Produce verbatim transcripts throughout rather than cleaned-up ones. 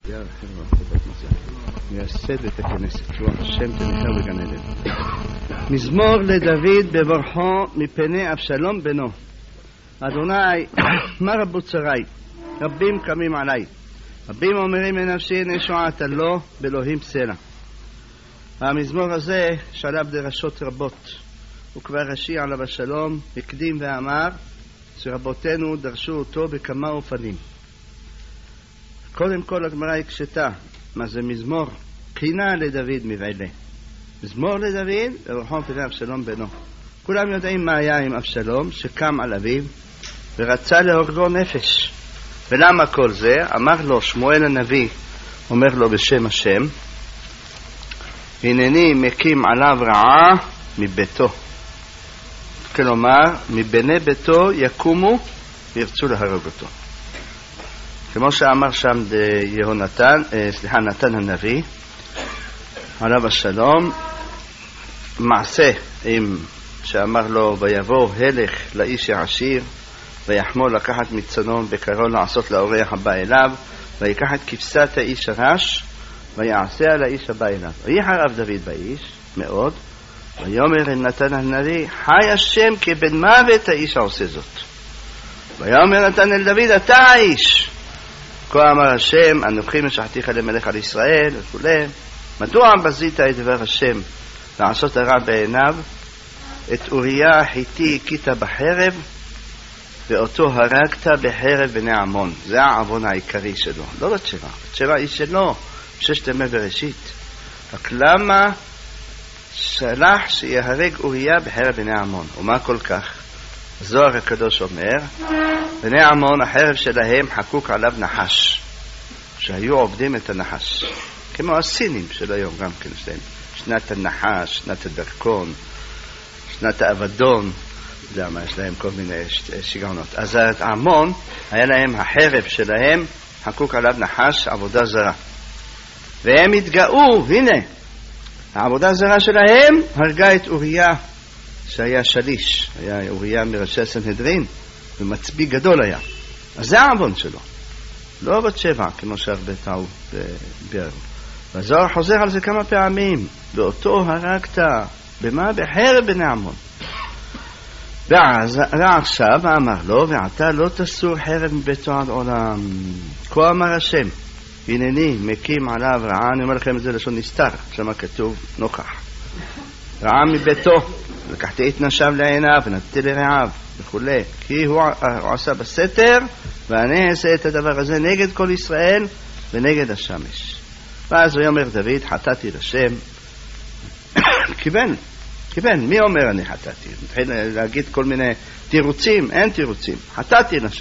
יאללה חבר'ה, מייסד את הכנסת, שרוח השם תניחר בגן עדן. מזמור לדוד בברכו מפני אבשלום בנו. אדוני, מה רבו צרי, רבים קמים עלי, רבים אומרים לנפשי הנה שועתה לו באלוהים סלע. המזמור הזה שלב דרשות רבות, הוא כבר ראשי על אבשלום הקדים ואמר שרבותינו דרשו אותו בכמה אופנים. קודם כל הגמרא הקשתה מה זה מזמור קינה לדוד מבעלה. מזמור לדוד בברכו מפני אבשלום בנו. כולם יודעים מה היה עם אבשלום שקם על אביו ורצה להורגו נפש. ולמה כל זה? אמר לו שמואל הנביא, אומר לו בשם השם, הנני מקים עליו רעה מביתו. כלומר מבני ביתו יקומו וירצו להרוג אותו. כמו שאמר שם יהונתן, סליחה, נתן הנביא עליו השלום, מעשה עם שאמר לו ויבוא הלך לאיש העשיר ויחמול לקחת מצנון בקרון לעשות לאורח הבא אליו ויקח את כבשת האיש הרש ויעשה על האיש הבא אליו ויחרב דוד באיש מאוד ויאמר אל נתן הנביא חי השם כבן מוות האיש העושה זאת. ויאמר נתן אל דוד אתה האיש. כה אמר השם אנוכי משחתיך למלך על ישראל וכו'. מדוע בזית את דבר השם לעשות הרע בעיניו? את אוריה החיתי הכית בחרב ואותו הרגת בחרב בני עמון. זה העוון העיקרי שלו, לא בת שבע. בת שבע היא שלו ששת ימי בראשית. רק למה שלח שיהרג אוריה בחרב בני עמון? ומה כל כך? זוהר הקדוש אומר בני עמון החרב שלהם חקוק עליו נחש, שהיו עובדים את הנחש כמו הסינים של היום, גם כן יש להם שנת הנחש, שנת הדרכון, שנת האבדון, למה יש להם כל מיני שיגעונות. אז העמון היה להם החרב שלהם חקוק עליו נחש, עבודה זרה, והם התגאו, הנה העבודה הזרה שלהם הרגה את אוריה שהיה שליש, היה אוריה מראשי הסנהדרין ומצביא גדול היה. אז זה העוון שלו, לא בת שבע כמו שהרבה טעו ביארו. והזוהר חוזר על זה כמה פעמים, באותו הרגת במה? בחרב בני עמון. ואז עכשיו אמר לו ועתה לא תסור חרב מביתו עד עולם. כה אמר השם הנני מקים עליו רעה. אני אומר לכם את זה לשון נסתר, שמה כתוב נוכח רעה מביתו, לקחתי את נשיו לעיניו ונתתי לרעיו וכו', כי הוא, הוא עשה בסתר ואני אעשה את הדבר הזה נגד כל ישראל ונגד השמש. ואז הוא אומר דוד חטאתי לשם. כיוון כיוון מי אומר אני חטאתי? מתחיל להגיד כל מיני תירוצים, אין תירוצים, חטאתי לשם.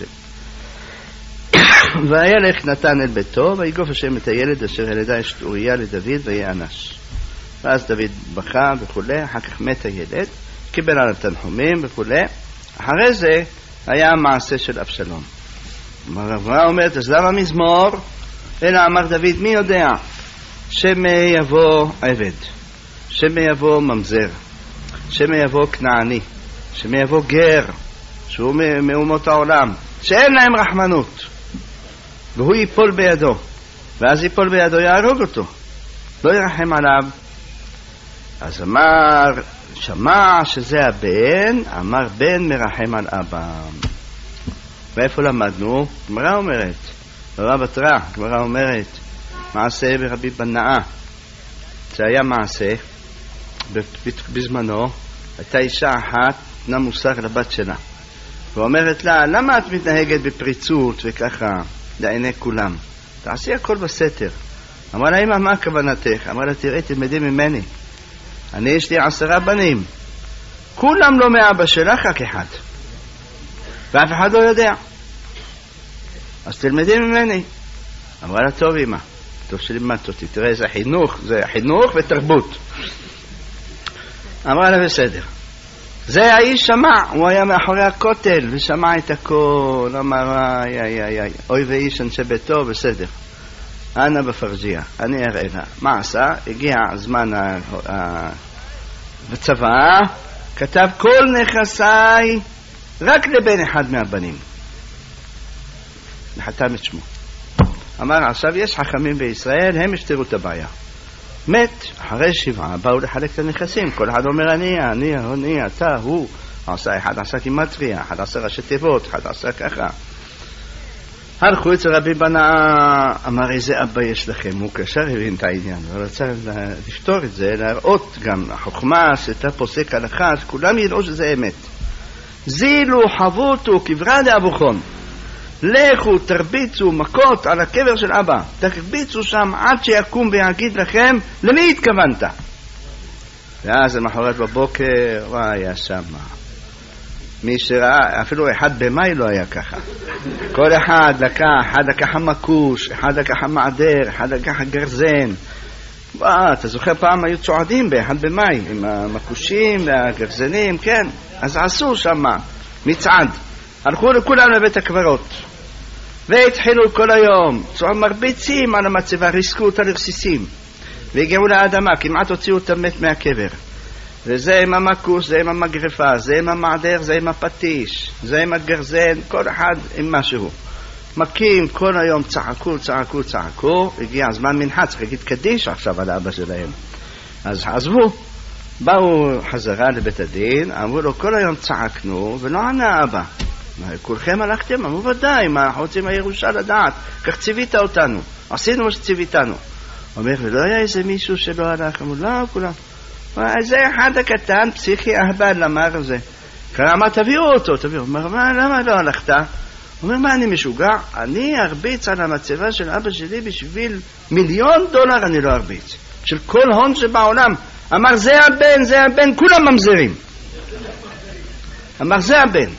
וילך נתן אל ביתו ויגוף השם את הילד אשר ילדה אשת אוריה לדוד ויענש. ואז דוד בכה וכו', אחר כך מת הילד, קיבל על התנחומים וכו'. אחרי זה היה המעשה של אבשלום. מה אומרת? אז למה מזמור? אלא אמר דוד מי יודע שמא יבוא עבד, שמא יבוא ממזר, שמא יבוא כנעני, שמא יבוא גר שהוא מאומות העולם שאין להם רחמנות והוא ייפול בידו, ואז ייפול בידו יהרוג אותו, לא ירחם עליו. אז אמר שמע שזה הבן, אמר בן מרחם על אבא. ואיפה למדנו? גמרא אומרת בבא בתרא, גמרא אומרת מעשה ברבי בנאה. זה היה מעשה בזמנו, הייתה אישה אחת נתנה מוסר לבת שלה ואומרת לה למה את מתנהגת בפריצות וככה לעיני כולם, תעשי הכל בסתר. אמרה לה אמא מה הכוונתך? אמרה לה תראי תלמדי ממני, אני יש לי עשרה בנים, כולם לא מאבא שלך רק אחד ואף אחד לא יודע, אז תלמדי ממני. אמרה לה טוב אמא, טוב שלימדת אותי, תראה איזה חינוך, זה חינוך ותרבות. אמרה לה בסדר. זה האיש שמע, הוא היה מאחורי הכותל ושמע את הכל. אמר איי איי איי איי אוי ואיש אנשי ביתו, בסדר, אנא בפרג'יה, אני אראה לה. מה עשה? הגיע הזמן בצבא, כתב כל נכסיי רק לבן אחד מהבנים, וחתם את שמו. אמר, עכשיו יש חכמים בישראל, הם יפתרו את הבעיה. מת, אחרי שבעה, באו לחלק את הנכסים, כל אחד אומר, אני, אני, אני, אתה, הוא, עשה, אחד עשה גימטריה, אחד עשה ראשי תיבות, אחד עשה ככה. הלכו אצל רבי בנאה, אמר, איזה אבא יש לכם? הוא קשר הבין את העניין, אבל רצה לפתור את זה, להראות גם החוכמה שאתה פוסק הלכה, שכולם ידעו שזה אמת. זילו חבוטו קברה לאבוכון, לכו תרביצו מכות על הקבר של אבא, תרביצו שם עד שיקום ויגיד לכם למי התכוונת. ואז למחרת בבוקר, וואי, היה שם מי שראה, אפילו אחד במאי לא היה ככה. כל אחד לקח, אחד לקח המקוש, אחד לקח המעדר, אחד לקח הגרזן. וואו, אתה זוכר פעם היו צועדים באחד במאי עם המקושים והגרזנים, כן? אז עשו שם מצעד, הלכו לכולם לבית הקברות והתחילו כל היום מרביצים על המצבה, ריסקו אותה לרסיסים והגיעו לאדמה, כמעט הוציאו את המת מהקבר. וזה עם המקוש, זה עם המגרפה, זה עם המעדר, זה עם הפטיש, זה עם הגרזן, כל אחד עם משהו. מכים כל היום, צעקו, צעקו, צעקו. הגיע הזמן מנחה, צריך להגיד קדיש עכשיו על האבא שלהם. אז עזבו, באו חזרה לבית הדין, אמרו לו, כל היום צעקנו ולא ענה אבא. כולכם הלכתם? אמרו, ודאי, מה אנחנו רוצים הירושה לדעת? כך ציווית אותנו, עשינו מה שציוויתנו. אומר, ולא היה איזה מישהו שלא הלך? אמרו, לא, כולם. זה אחד הקטן, פסיכי אהבל, אמר זה. אמר, תביאו אותו, תביאו. אמר, מה, למה לא הלכת? אומר, מה, אני משוגע? אני ארביץ על המצבה של אבא שלי בשביל מיליון דולר, אני לא ארביץ. של כל הון שבעולם. אמר, זה הבן, זה הבן, כולם ממזרים. אמר, זה הבן.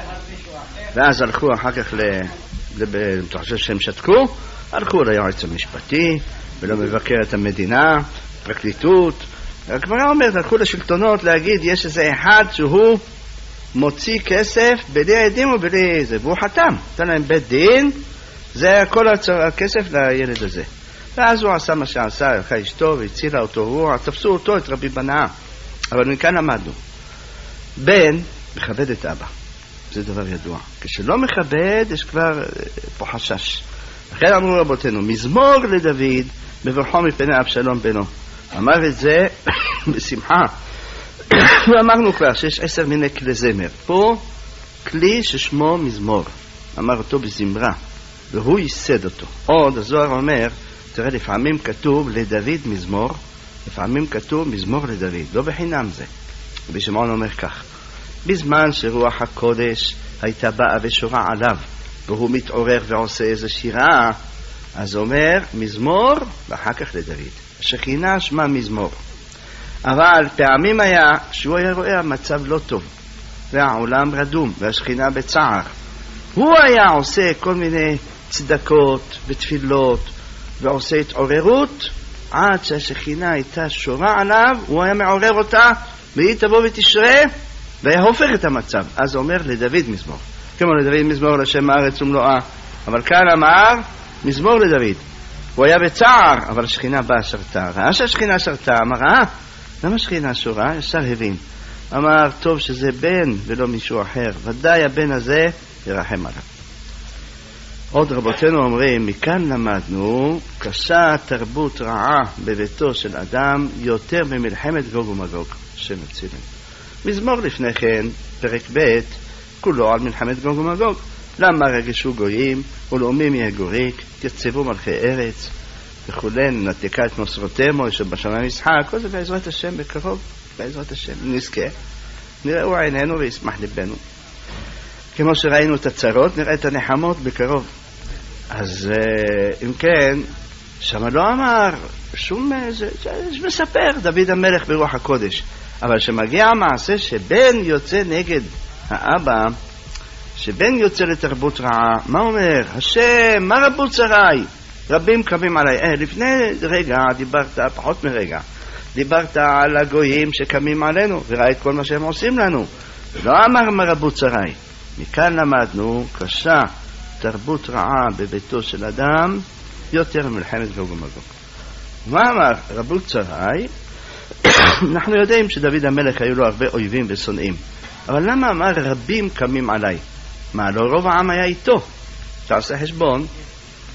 ואז הלכו אחר כך, אתה חושב שהם שתקו? הלכו ליועץ המשפטי, ולא מבקר את המדינה, פרקליטות. הגמרא אומרת, הלכו לשלטונות להגיד, יש איזה אחד שהוא מוציא כסף בלי עדים ובלי זה, והוא חתם, נתן להם בית דין, זה כל הכסף לילד הזה. ואז הוא עשה מה שעשה, הלכה אשתו והצילה אותו, הוא, תפסו אותו, את רבי בנאה. אבל מכאן למדנו, בן מכבד את אבא, זה דבר ידוע. כשלא מכבד, יש כבר פה חשש. לכן אמרו רבותינו, מזמור לדוד בברכו מפני אבשלום בנו. אמר את זה בשמחה. ואמרנו כבר שיש עשר מיני כלי זמר. פה כלי ששמו מזמור. אמר אותו בזמרה, והוא ייסד אותו. עוד הזוהר אומר, תראה, לפעמים כתוב לדוד מזמור, לפעמים כתוב מזמור לדוד. לא בחינם זה. רבי שמעון אומר כך, בזמן שרוח הקודש הייתה באה ושורה עליו, והוא מתעורר ועושה איזו שירה, אז אומר מזמור ואחר כך לדוד. השכינה שמה מזמור. אבל פעמים היה שהוא היה רואה המצב לא טוב והעולם רדום והשכינה בצער, הוא היה עושה כל מיני צדקות ותפילות ועושה התעוררות עד שהשכינה הייתה שורה עליו, הוא היה מעורר אותה והיא תבוא ותשרה והיה הופך את המצב. אז אומר לדוד מזמור, כמו לדוד מזמור לשם הארץ ומלואה, אבל כאן אמר מזמור לדוד. הוא היה בצער, אבל השכינה באה שרתה. ראה שהשכינה שרתה, אמר, אה, למה השכינה שורה? ישר הבין. אמר, טוב שזה בן ולא מישהו אחר. ודאי הבן הזה ירחם עליו. עוד רבותינו אומרים, מכאן למדנו, קשה תרבות רעה בביתו של אדם יותר ממלחמת גוג ומגוג. השם יצילנו. מזמור לפני כן, פרק ב', כולו על מלחמת גוג ומגוג. למה רגשו גויים ולאומים יגוריק, תצבו מלכי ארץ וכולי, נתקה את נוסרותמו יש בשמיים משחק. כל זה בעזרת השם בקרוב, בעזרת השם נזכה, נראו עינינו וישמח ליבנו, כמו שראינו את הצרות נראה את הנחמות בקרוב. אז אם כן, שם לא אמר שום, זה, זה מספר דוד המלך ברוח הקודש, אבל שמגיע המעשה שבן יוצא נגד האבא, שבן יוצא לתרבות רעה, מה אומר? השם, מה רבו צרי? רבים קמים עליי. אה, לפני רגע דיברת, פחות מרגע, דיברת על הגויים שקמים עלינו, וראית כל מה שהם עושים לנו. לא אמר מה רבו צרי. מכאן למדנו, קשה תרבות רעה בביתו של אדם, יותר מלחמת גוג ומגוג. מה אמר רבו צרי? אנחנו יודעים שדוד המלך היו לו הרבה אויבים ושונאים. אבל למה אמר רבים קמים עליי? מה, לא רוב העם היה איתו? תעשה חשבון,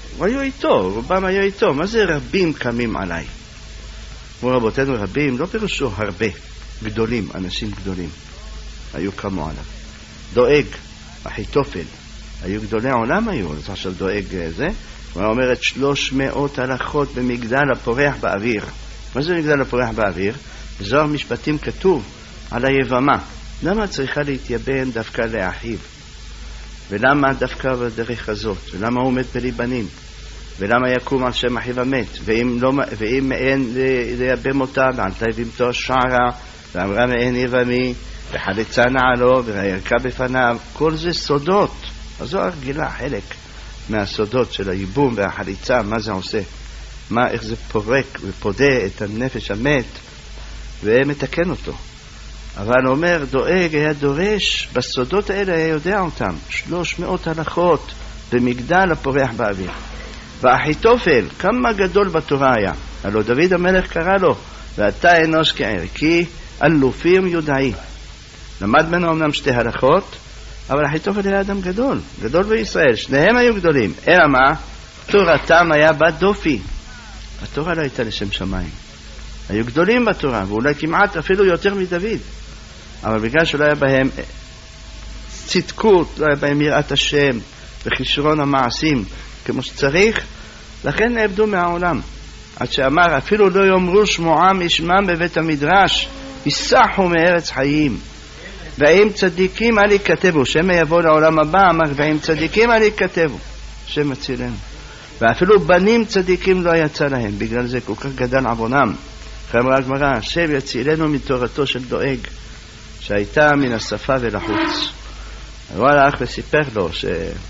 היו איתו, רובם היו איתו. מה זה רבים קמים עליי? כמו רבותינו רבים, לא פירושו הרבה, גדולים, אנשים גדולים. היו קמו עליו. דואג, אחיתופל, היו גדולי העולם היו, אז עכשיו דואג זה. הוא אומר את שלוש מאות הלכות במגדל הפורח באוויר. מה זה מגדל הפורח באוויר? בזוהר משפטים כתוב על היבמה. למה צריכה להתייבם דווקא לאחיו? ולמה דווקא בדרך הזאת? ולמה הוא מת בליבנים? ולמה יקום על שם אחיו המת? ואם, לא, ואם אין לייבם אותה, ועל תיבמתו שערה, ואמרה מאין יבמי, וחלצה נעלו, וירקה בפניו. כל זה סודות. הזוהר גילה חלק מהסודות של הייבום והחליצה, מה זה עושה, מה, איך זה פורק ופודה את הנפש המת ומתקן אותו. אבל הוא אומר, דואג היה דורש, בסודות האלה היה יודע אותם, שלוש מאות הלכות במגדל הפורח באוויר. ואחיתופל, כמה גדול בתורה היה, הלא דוד המלך קרא לו, ואתה אנוש כערכי, אלופים יודעי. למד ממנו אמנם שתי הלכות, אבל אחיתופל היה אדם גדול, גדול בישראל, שניהם היו גדולים. אלא מה? תורתם היה בת דופי. התורה לא הייתה לשם שמיים. היו גדולים בתורה, ואולי כמעט אפילו יותר מדוד. אבל בגלל שלא היה בהם צדקות, לא היה בהם יראת השם, וכישרון המעשים כמו שצריך, לכן נאבדו מהעולם. עד שאמר, אפילו לא יאמרו שמועם ישמם בבית המדרש, יסחו מארץ חיים. ואם צדיקים אל יכתבו, שמא יבוא לעולם הבא, אמר, ואם צדיקים אל יכתבו, שם מצילנו. ואפילו בנים צדיקים לא יצא להם, בגלל זה כל כך גדל עוונם. אמרה הגמרא, השם יצילנו מתורתו של דואג, שהייתה מן השפה ולחוץ. הוא הלך וסיפר לו ש...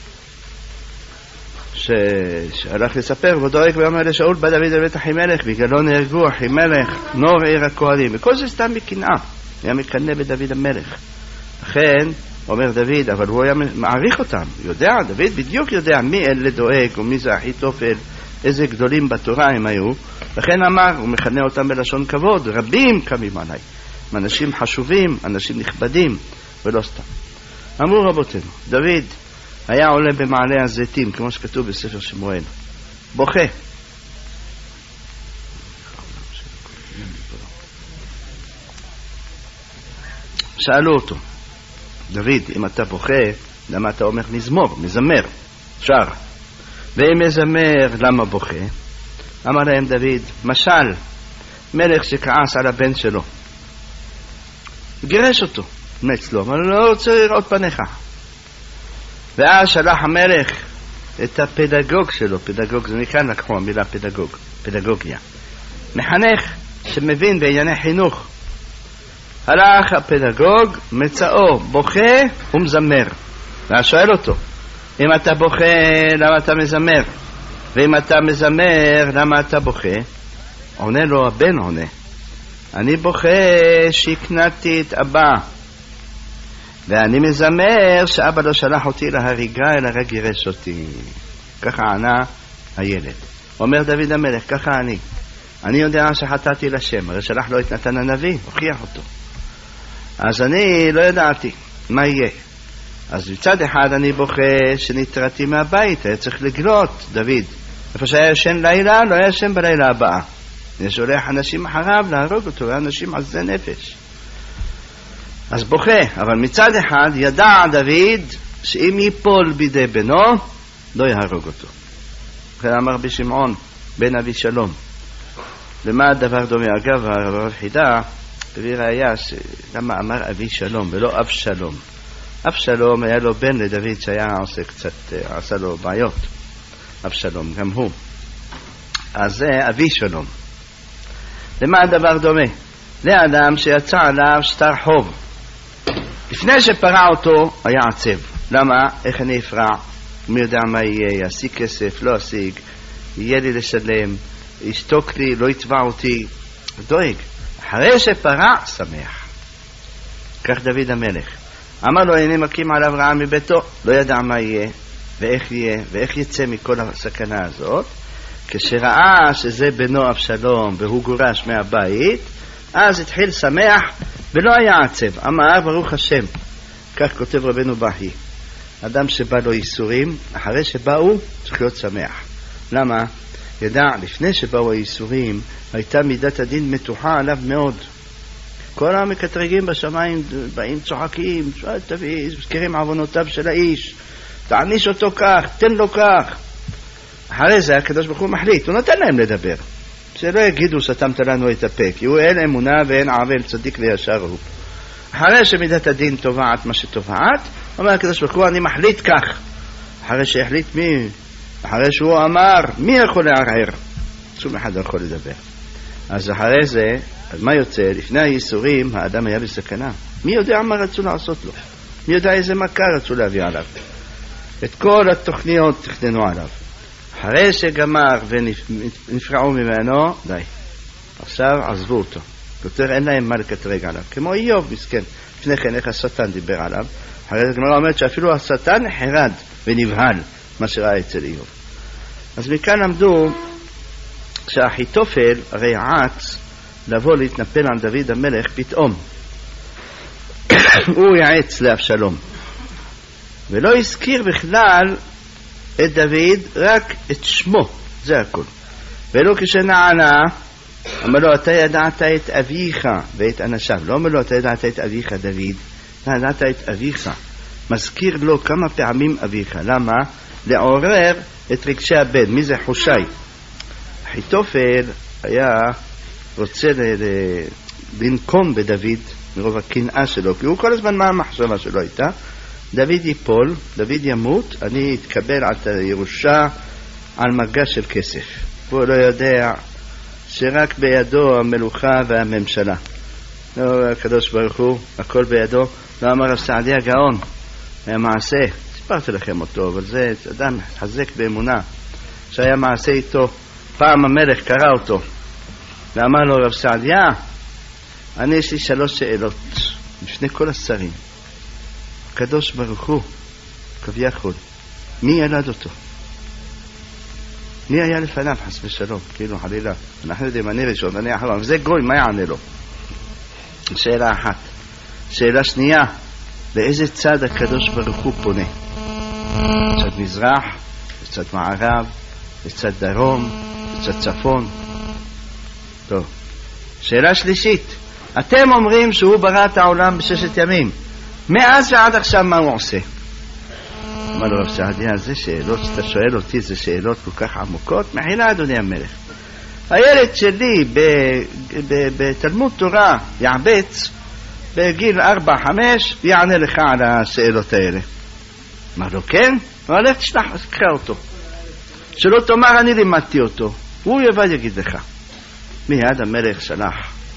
ש... שהלך לספר, ודואג ואומר לשאול בא דוד אל בית אחימלך, בגללו נהרגו אחימלך, נור עיר הכהנים. וכל זה סתם מקנאה, היה מקנא בדוד המלך. לכן אומר דוד, אבל הוא היה מעריך אותם, יודע, דוד בדיוק יודע מי אלה דואג ומי זה אחיתופל, איזה גדולים בתורה הם היו. לכן אמר, הוא מכנה אותם בלשון כבוד, רבים קמים עליי, אנשים חשובים, אנשים נכבדים, ולא סתם. אמרו רבותינו, דוד היה עולה במעלה הזיתים, כמו שכתוב בספר שמואל, בוכה. שאלו אותו, דוד, אם אתה בוכה, למה אתה אומר מזמור, מזמר, שר? ואם מזמר, למה בוכה? אמר להם דוד, משל, מלך שכעס על הבן שלו, גירש אותו, מת לו, אבל לא רוצה לראות פניך. ואז שלח המלך את הפדגוג שלו, פדגוג זה מכאן לקחו המילה פדגוג, פדגוגיה, מחנך שמבין בענייני חינוך. הלך הפדגוג, מצאו, בוכה ומזמר. ואז שואל אותו, אם אתה בוכה, למה אתה מזמר? ואם אתה מזמר, למה אתה בוכה? עונה לו, הבן עונה, אני בוכה שהקנתי את אבא, ואני מזמר שאבא לא שלח אותי להריגה, אלא רק גירש אותי. ככה ענה הילד. אומר דוד המלך, ככה אני. אני יודע שחטאתי לשם, הרי שלח לו את נתן הנביא, הוכיח אותו. אז אני לא ידעתי מה יהיה. אז מצד אחד אני בוכה שנתרתי מהבית, היה צריך לגלות דוד. איפה שהיה ישן לילה, לא היה ישן בלילה הבאה. יש הולך אנשים אחריו להרוג אותו, אנשים עזי נפש. אז בוכה, אבל מצד אחד ידע דוד שאם ייפול בידי בנו, לא יהרוג אותו. וכן אמר בשמעון בן אבי שלום. למה הדבר דומה? אגב, הרב חידה הביא ראיה למה אמר אבי שלום ולא אב שלום. אב שלום היה לו בן לדוד שהיה עושה קצת, עשה לו בעיות. אב שלום, גם הוא. אז זה אבי שלום. למה הדבר דומה? לאדם שיצא עליו שטר חוב. לפני שפרע אותו היה עצב. למה? איך אני אפרע? מי יודע מה יהיה? ישיג כסף, לא אשיג, יהיה לי לשלם, ישתוק לי, לא יתבע אותי. דואג. אחרי שפרע, שמח. כך דוד המלך. אמר לו, הנה מקים עליו רעה מביתו. לא ידע מה יהיה, ואיך יהיה, ואיך יצא מכל הסכנה הזאת. כשראה שזה בנו אבשלום והוא גורש מהבית, אז התחיל שמח ולא היה עצב. אמר ברוך השם. כך כותב רבנו בכי, אדם שבא לו ייסורים, אחרי שבאו צריך להיות שמח. למה? ידע, לפני שבאו הייסורים, הייתה מידת הדין מתוחה עליו מאוד. כל המקטרגים בשמיים באים צוחקים, תביא, מזכירים עוונותיו של האיש, תעניש אותו כך, תן לו כך. אחרי זה הקדוש ברוך הוא מחליט, הוא נותן להם לדבר. שלא יגידו סתמת לנו את הפה, כי הוא אין אמונה ואין עוול, צדיק וישר הוא. אחרי שמידת הדין תובעת מה שתובעת, אומר הקדוש ברוך הוא, אני מחליט כך. אחרי שהחליט מי? אחרי שהוא אמר, מי יכול לערער? שום אחד לא יכול לדבר. אז אחרי זה, אז מה יוצא? לפני הייסורים, האדם היה בסכנה. מי יודע מה רצו לעשות לו? מי יודע איזה מכה רצו להביא עליו? את כל התוכניות תכננו עליו. אחרי שגמר ונפרעו ממנו, די. עכשיו עזבו אותו. יותר אין להם מה לקטרג עליו. כמו איוב, מסכן. לפני כן, איך השטן דיבר עליו. אחרי זה גמרא אומרת שאפילו השטן חרד ונבהל מה שראה אצל איוב. אז מכאן למדו שאחיתופל הרי עץ לבוא להתנפל על דוד המלך פתאום. הוא יעץ לאבשלום. ולא הזכיר בכלל את דוד, רק את שמו, זה הכל. ולא כשנענה, אמר לו, אתה ידעת את אביך ואת אנשיו. לא אומר לו, אתה ידעת את אביך דוד, אתה ידעת את אביך. מזכיר לו כמה פעמים אביך. למה? לעורר את רגשי הבן. מי זה חושי? אחיתופל היה רוצה לנקום בדוד מרוב הקנאה שלו, כי הוא כל הזמן מה המחשבה שלו הייתה? דוד ייפול, דוד ימות, אני אתקבל על הירושה על מגש של כסף. הוא לא יודע שרק בידו המלוכה והממשלה. לא, הקדוש ברוך הוא, הכל בידו. לא אמר רב סעדיה גאון, היה מעשה, סיפרתי לכם אותו, אבל זה אדם חזק באמונה, שהיה מעשה איתו. פעם המלך קרא אותו, ואמר לו רב סעדיה, אני יש לי שלוש שאלות, לפני כל השרים. הקדוש ברוך הוא, כביכול, מי ילד אותו? מי היה לפניו חס ושלום? כאילו חלילה, אנחנו יודעים, אני ראשון, אני אחרון, וזה גוי, מה יענה לו? שאלה אחת. שאלה שנייה, באיזה צד הקדוש ברוך הוא פונה? בצד מזרח, בצד מערב, בצד דרום, בצד צפון. טוב. שאלה שלישית, אתם אומרים שהוא ברא את העולם בששת ימים. מאז ועד עכשיו מה הוא עושה? אמר לו רב סעדיה, זה שאלות שאתה שואל אותי, זה שאלות כל כך עמוקות. מחילה אדוני המלך, הילד שלי בתלמוד תורה יעבץ בגיל ארבע חמש ויענה לך על השאלות האלה. אמר לו כן? אמר לך תשלח, תקרא אותו, שלא תאמר אני לימדתי אותו, הוא יבד יגיד לך. מיד המלך שלח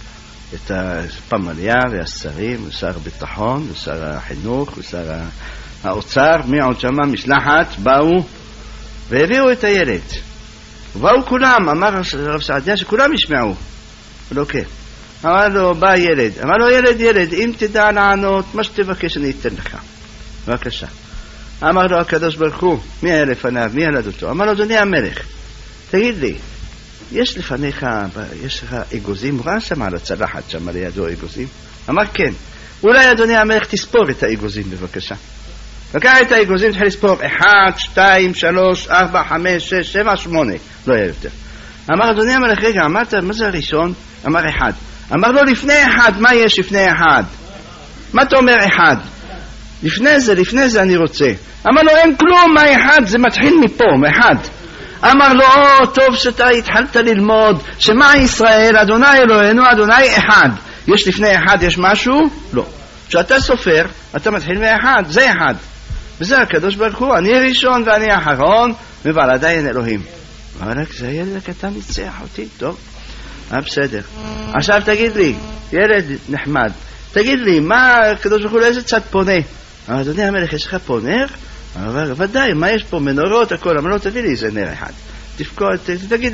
את הפמליה והשרים ושר הביטחון ושר החינוך ושר האוצר, מי עוד שמה משלחת, באו והביאו את הילד. ובאו כולם, אמר רב סעדיה שכולם ישמעו. לא כן. אמר לו, בא ילד. אמר לו, ילד, ילד, אם תדע לענות, מה שתבקש אני אתן לך. בבקשה. אמר לו הקדוש ברוך הוא, מי היה לפניו, מי ילד אותו? אמר לו, אדוני המלך, תגיד לי, יש לפניך, יש לך אגוזים? הוא ראה שם על הצלחת, שם לידו אגוזים? אמר כן. אולי אדוני המלך תספור את האגוזים בבקשה. לקח את האגוזים, תחיל לספור אחד, שתיים, שלוש, ארבע, חמש, שש, שבע, שמונה, לא היה יותר. אמר אדוני המלך, רגע, אמרת, מה זה הראשון? אמר אחד. אמר לו, לפני אחד, מה יש לפני אחד? מה אתה אומר אחד? לפני זה, לפני זה אני רוצה. אמר לו, אין כלום, מה אחד? זה מתחיל מפה, מאחד. אמר לו, או, טוב שאתה התחלת ללמוד, שמה ישראל, אדוני אלוהינו, אדוני אחד. יש לפני אחד, יש משהו? לא. כשאתה סופר, אתה מתחיל מאחד, זה אחד. וזה הקדוש ברוך הוא, אני ראשון ואני אחרון, אבל עדיין אלוהים. אבל רק זה הילד הקטן ניצח אותי, טוב. אה, בסדר. עכשיו תגיד לי, ילד נחמד, תגיד לי, מה הקדוש ברוך הוא לאיזה צד פונה? אדוני המלך, יש לך פה נר? אבל ודאי, מה יש פה? מנורות, הכל, אבל לא תביא לי איזה נר אחד. תפקוד, תגיד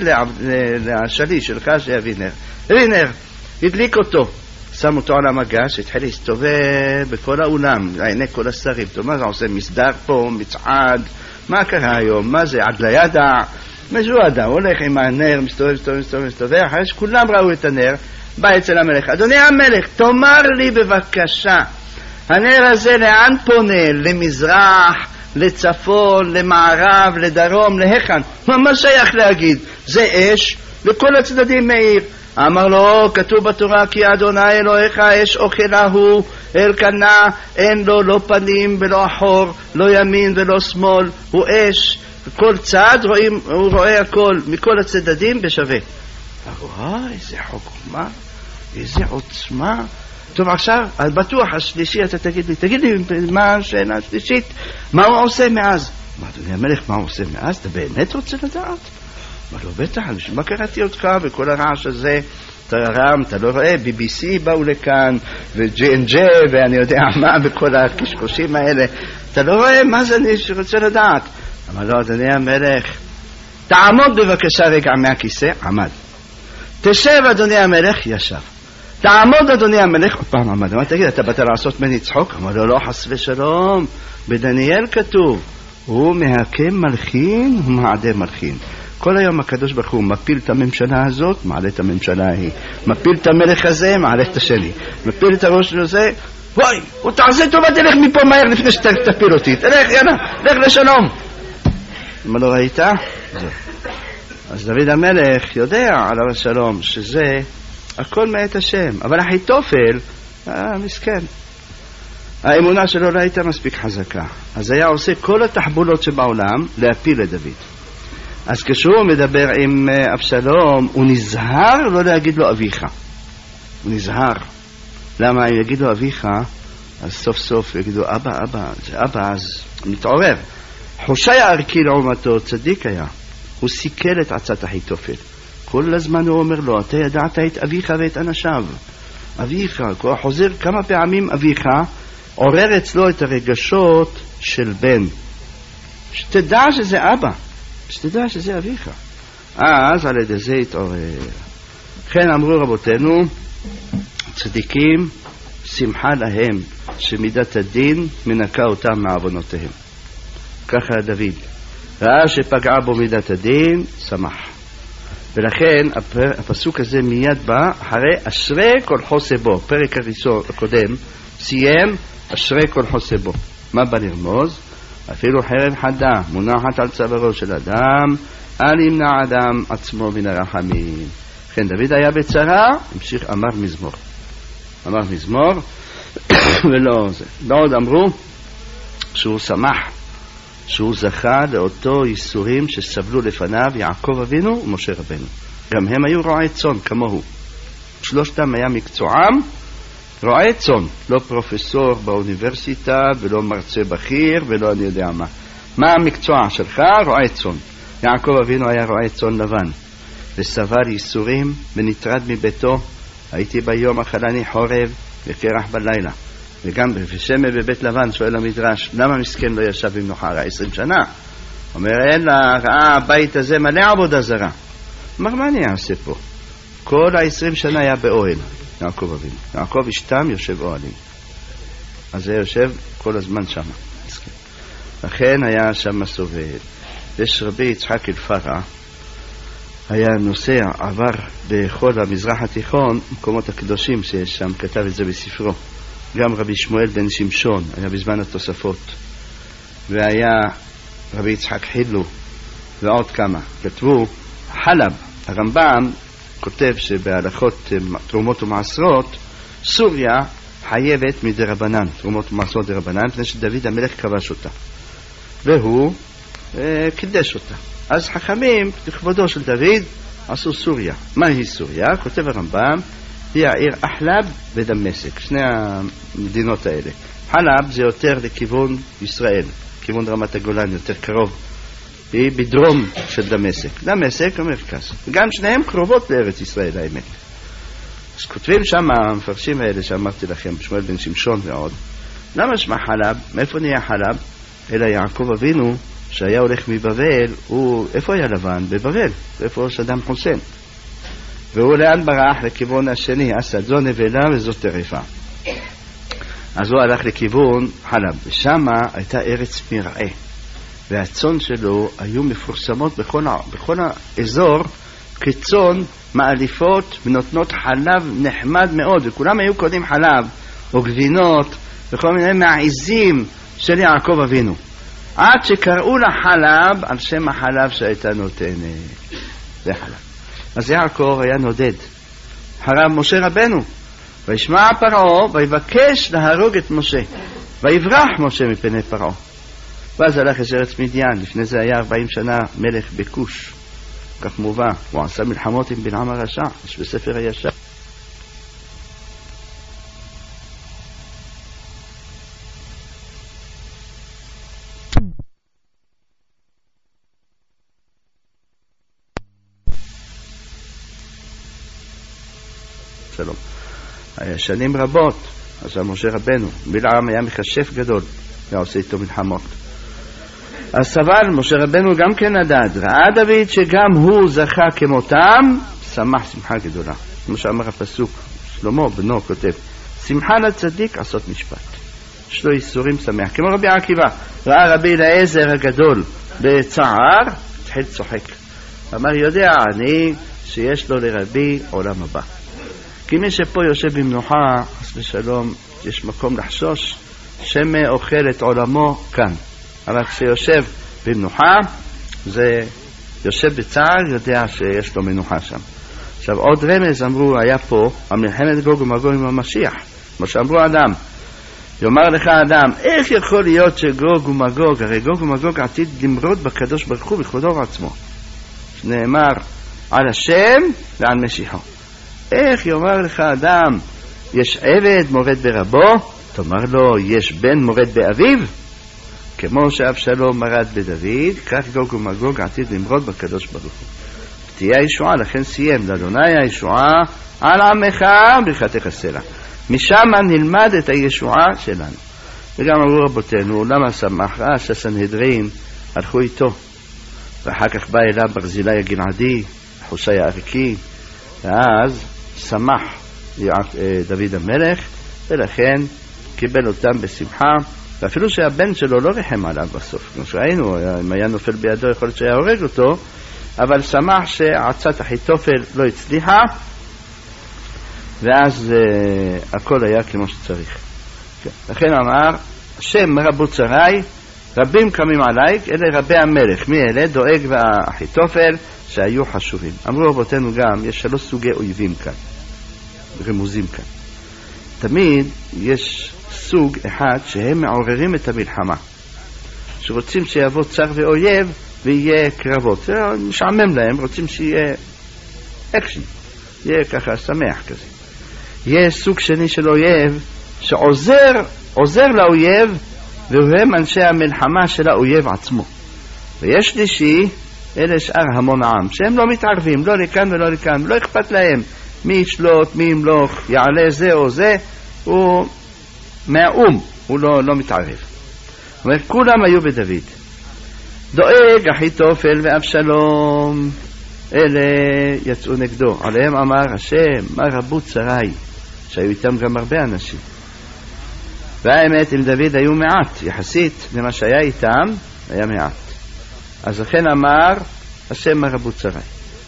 לשלי שלך שיביא נר. הביא נר, הדליק אותו. שם אותו על המגש, התחיל להסתובב בכל האולם, לעיני כל השרים. טוב, מה זה עושה? מסדר פה, מצעד, מה קרה היום? מה זה? עד לידע? משהו אדם, הולך עם הנר, מסתובב, מסתובב, מסתובב, מסתובב, אחרי שכולם ראו את הנר, בא אצל המלך. אדוני המלך, תאמר לי בבקשה, הנר הזה לאן פונה? למזרח, לצפון, למערב, לדרום, להיכן. מה שייך להגיד? זה אש, לכל הצדדים מאיר. אמר לו, כתוב בתורה, כי אדוני אלוהיך אש אוכלה הוא, אלקנה, אין לו לא פנים ולא אחור, לא ימין ולא שמאל, הוא אש. כל צד רואים, הוא רואה הכל, מכל הצדדים בשווה. וואי, איזה חוכמה, איזה עוצמה. טוב, עכשיו, בטוח השלישי אתה תגיד לי, תגיד לי מה השאלה השלישית, מה הוא עושה מאז? מה, אדוני המלך, מה הוא עושה מאז? אתה באמת רוצה לדעת? מה לא, בטח, מה קראתי אותך וכל הרעש הזה, אתה רם, אתה לא רואה, בי בי סי באו לכאן, ו-ג'י אן ג'יי, ואני יודע מה, וכל הקשקושים האלה, אתה לא רואה, מה זה אני שרוצה לדעת? אמר לו, אדוני המלך, תעמוד בבקשה רגע מהכיסא, עמד. תשב, אדוני המלך, ישב. תעמוד, אדוני המלך, עוד פעם עמד. אמר, תגיד, אתה באת לעשות מני צחוק? אמר לו, לא, חס ושלום, בדניאל כתוב, הוא מהקם מלכין ומעדה מלכין. כל היום הקדוש ברוך הוא מפיל את הממשלה הזאת, מעלה את הממשלה ההיא. מפיל את המלך הזה, מעלה את השני. מפיל את הראש הזה, וואי, הוא תעשה טובה, תלך מפה מהר לפני שתפיל אותי. תלך, יאללה, לך לשלום. מה לא ראית? אז דוד המלך יודע עליו השלום שזה הכל מאת השם, אבל אחיתופל, אה, מסכן, האמונה שלו לא הייתה מספיק חזקה, אז היה עושה כל התחבולות שבעולם להפיל את דוד. אז כשהוא מדבר עם אבשלום, הוא נזהר לא להגיד לו אביך, הוא נזהר. למה? אם יגיד לו אביך, אז סוף סוף יגידו אבא, אבא, זה אבא, אז מתעורר. חושי הערכי לעומתו, צדיק היה, הוא סיכל את עצת אחיתופל. כל הזמן הוא אומר לו, אתה ידעת את אביך ואת אנשיו. אביך, הוא חוזר כמה פעמים אביך, עורר אצלו את הרגשות של בן. שתדע שזה אבא, שתדע שזה אביך. אז על ידי זה התעורר. כן אמרו רבותינו, צדיקים, שמחה להם שמידת הדין מנקה אותם מעוונותיהם. ככה דוד. ראה שפגעה בו מידת הדין, שמח. ולכן הפסוק הזה מיד בא אחרי אשרי כל חוסה בו. פרק הראשון הקודם סיים אשרי כל חוסה בו. מה בא לרמוז? אפילו חרב חדה מונחת על צווארו של אדם, אל ימנע אדם עצמו מן הרחמים. כן, דוד היה בצרה, המשיך אמר מזמור. אמר מזמור ולא זה. ועוד אמרו שהוא שמח, שהוא זכה לאותו ייסורים שסבלו לפניו יעקב אבינו ומשה רבנו. גם הם היו רועי צאן כמוהו. שלושתם היה מקצועם רועי צאן, לא פרופסור באוניברסיטה ולא מרצה בכיר ולא אני יודע מה. מה המקצוע שלך? רועי צאן. יעקב אבינו היה רועי צאן לבן וסבל ייסורים ונטרד מביתו. הייתי ביום אכלני חורב וקרח בלילה. וגם בשמי בבית לבן שואל המדרש, למה מסכן לא ישב עם נוחרה עשרים שנה? אומר, אין לה, ראה הבית הזה מלא עבודה זרה. אמר, מה אני אעשה פה? כל העשרים שנה היה באוהל, יעקב אבינו. יעקב אשתם יושב אוהלים. אז זה יושב כל הזמן שם. מסכן. לכן היה שם סובל. יש רבי יצחק אלפרה, היה נוסע, עבר בכל המזרח התיכון, מקומות הקדושים שיש שם, כתב את זה בספרו. גם רבי שמואל בן שמשון היה בזמן התוספות, והיה רבי יצחק חילו ועוד כמה. כתבו חלב, הרמב"ם כותב שבהלכות תרומות ומעשרות סוריה חייבת מדרבנן, תרומות ומעשרות דרבנן, לפני שדוד המלך כבש אותה והוא אה, קידש אותה. אז חכמים לכבודו של דוד עשו סוריה. מה היא סוריה? כותב הרמב"ם, היא העיר אחלב ודמשק, שני המדינות האלה. חלב זה יותר לכיוון ישראל, כיוון רמת הגולן, יותר קרוב. היא בדרום של דמשק. דמשק המרכז. גם שניהם קרובות לארץ ישראל, האמת. אז כותבים שם המפרשים האלה שאמרתי לכם, שמואל בן שמשון ועוד. למה שמה חלב? מאיפה נהיה חלב? אלא יעקב אבינו, שהיה הולך מבבל, הוא, איפה היה לבן? בבבל. ואיפה שדם חוסיין. והוא לאן ברח? לכיוון השני, אסד, זו נבלה וזו טרפה. אז הוא הלך לכיוון חלב, ושם הייתה ארץ מרעה, והצאן שלו היו מפורסמות בכל, בכל האזור כצאן מאליפות ונותנות חלב נחמד מאוד, וכולם היו קודם חלב או גבינות וכל מיני מעיזים של יעקב אבינו. עד שקראו לחלב על שם החלב שהייתה נותנת. זה חלב. אז יעקב היה נודד אחריו משה רבנו, וישמע פרעה ויבקש להרוג את משה, ויברח משה מפני פרעה. ואז הלך את ארץ מדיין. לפני זה היה ארבעים שנה מלך בכוש, כך מובא. הוא עשה מלחמות עם בלעם הרשע, יש בספר הישר. שלום. היה שנים רבות, אז משה רבנו, בלעם היה מכשף גדול, היה עושה איתו מלחמות. אז סבל, משה רבנו גם כן נדד, ראה דוד שגם הוא זכה כמותם, שמח שמחה גדולה. כמו שאמר הפסוק, שלמה בנו כותב, שמחה לצדיק עשות משפט, יש לו איסורים שמח. כמו רבי עקיבא, ראה רבי אליעזר הגדול בצער, התחיל צוחק, אמר יודע אני שיש לו לרבי עולם הבא. כי מי שפה יושב במנוחה, חס ושלום, יש מקום לחשוש שמא אוכל את עולמו כאן. אבל כשיושב במנוחה, זה יושב בצער, יודע שיש לו מנוחה שם. עכשיו עוד רמז אמרו, היה פה המלחמת גוג ומגוג עם המשיח, כמו שאמרו אדם, יאמר לך אדם, איך יכול להיות שגוג ומגוג, הרי גוג ומגוג עתיד למרוד בקדוש ברוך הוא בכבודו ועצמו, שנאמר על השם ועל משיחו. איך יאמר לך אדם, יש עבד מורד ברבו, תאמר לו יש בן מורד באביו? כמו שאבשלום מרד בדוד, כך גוג ומגוג עתיד למרוד בקדוש ברוך הוא. תהיה הישועה, לכן סיים, לאדוני הישועה על עמך ברכתך הסלע. משם נלמד את הישועה שלנו. וגם אמרו רבותינו, למה שמח? ראה שהסנהדרין הלכו איתו, ואחר כך בא אליו ברזילי הגלעדי, חושי הערכי, ואז שמח דוד המלך, ולכן קיבל אותם בשמחה, ואפילו שהבן שלו לא רחם עליו בסוף, כמו שראינו, אם היה נופל בידו יכול להיות שהיה הורג אותו, אבל שמח שעצת אחיתופל לא הצליחה, ואז uh, הכל היה כמו שצריך. לכן אמר, השם רבו צרי, רבים קמים עליי, אלה רבי המלך. מי אלה? דואג ואחיתופל שהיו חשובים. אמרו רבותינו גם, יש שלוש סוגי אויבים כאן, רמוזים כאן. תמיד יש סוג אחד שהם מעוררים את המלחמה, שרוצים שיבוא צר ואויב ויהיה קרבות. זה משעמם להם, רוצים שיהיה אקשן, יהיה ככה שמח כזה. יש סוג שני של אויב שעוזר עוזר לאויב, והם אנשי המלחמה של האויב עצמו. ויש שלישי, אלה שאר המון העם, שהם לא מתערבים, לא לכאן ולא לכאן, לא אכפת להם מי ישלוט, מי ימלוך, יעלה זה או זה, הוא מהאום, הוא לא, לא מתערב. זאת אומרת, כולם היו בדוד. דואג אחיתופל ואבשלום, אלה יצאו נגדו. עליהם אמר השם, מה רבו צרי, שהיו איתם גם הרבה אנשים. והאמת, עם דוד היו מעט, יחסית למה שהיה איתם, היה מעט. אז לכן אמר השם, מה רבו צרי.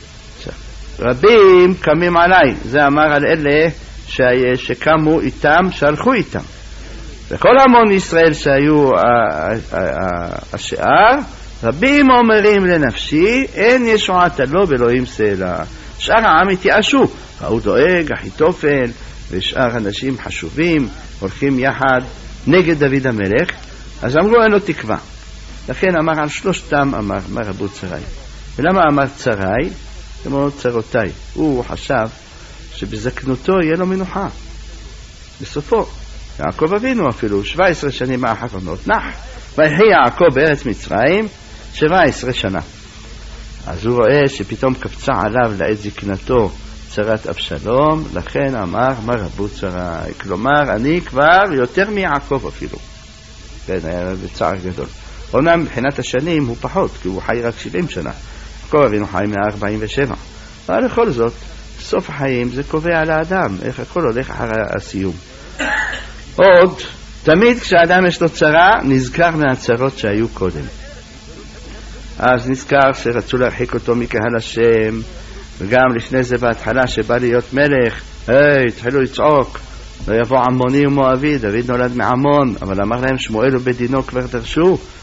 רבים קמים עליי, זה אמר על אלה שקמו איתם, שהלכו איתם. וכל המון ישראל שהיו השאר, רבים אומרים לנפשי, אין ישועתה לו באלוהים סלע. שאר העם התייאשו, ראו דואג, אחיתופל, ושאר אנשים חשובים, הולכים יחד נגד דוד המלך, אז אמרו אין לו תקווה. לכן אמר על שלושתם, אמר, מה רבו צרי. ולמה אמר צרי? כמו צרותיי. הוא חשב שבזקנותו יהיה לו מנוחה. בסופו, יעקב אבינו אפילו, שבע עשרה שנים האחרונות, נח. ויחי יעקב בארץ מצרים, שבע עשרה שנה. אז הוא רואה שפתאום קפצה עליו לעת זקנתו צרת אבשלום, לכן אמר, מה רבו צרי? כלומר, אני כבר יותר מיעקב אפילו. כן, היה בצער גדול. אומנם מבחינת השנים הוא פחות, כי הוא חי רק שבעים שנה. יעקב אבינו חי מאה ארבעים ושבע. אבל לכל זאת, סוף החיים זה קובע על האדם, איך הכל הולך אחר הסיום. עוד, תמיד כשאדם יש לו צרה, נזכר מהצרות שהיו קודם. אז נזכר שרצו להרחיק אותו מקהל השם, וגם לפני זה בהתחלה שבא להיות מלך, היי, התחילו לצעוק, לא יבוא עמוני ומואבי, דוד נולד מעמון, אבל אמר להם שמואל ובדינו כבר דרשו,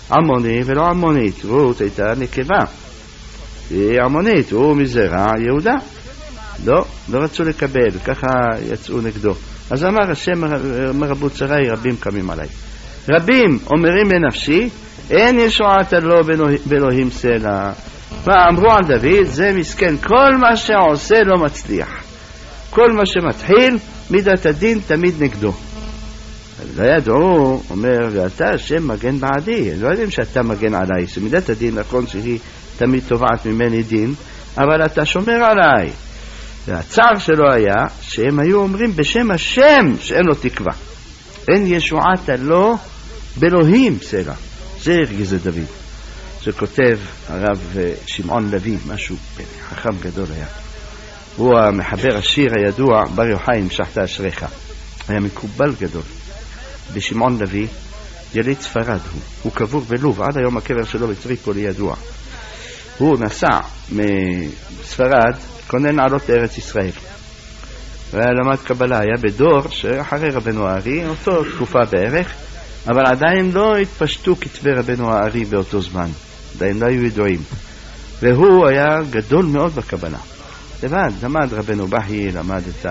עמוני ולא עמונית. רות הייתה נקבה, היא עמונית, הוא מזרע יהודה. לא, לא רצו לקבל, ככה יצאו נגדו. אז אמר השם, אומר רבו צרי, רבים קמים עליי. רבים אומרים לנפשי, אין ישועת לו באלוהים סלע. מה אמרו על דוד? זה מסכן, כל מה שעושה לא מצליח. כל מה שמתחיל, מידת הדין תמיד נגדו. לא ידעו, אומר, ואתה השם מגן בעדי. לא יודעים שאתה מגן עליי. שמידת הדין נכון שהיא תמיד תובעת ממני דין, אבל אתה שומר עליי. והצער שלו היה שהם היו אומרים בשם השם שאין לו תקווה. אין ישועת לו באלוהים סלע. זה הרגיז את דוד. שכותב הרב שמעון לוי, משהו חכם גדול היה. הוא המחבר השיר הידוע, בר יוחאי המשכת אשריך. היה מקובל גדול. בשמעון לוי, יליד ספרד הוא. הוא קבור בלוב, עד היום הקבר שלו בטריפולי ידוע. הוא נסע מספרד, כונן לעלות לארץ ישראל. ולמד קבלה, היה בדור שאחרי רבנו הארי, אותו תקופה בערך, אבל עדיין לא התפשטו כתבי רבנו הארי באותו זמן. עדיין לא היו ידועים. והוא היה גדול מאוד בקבלה. לבד, למד רבנו בהי, למד את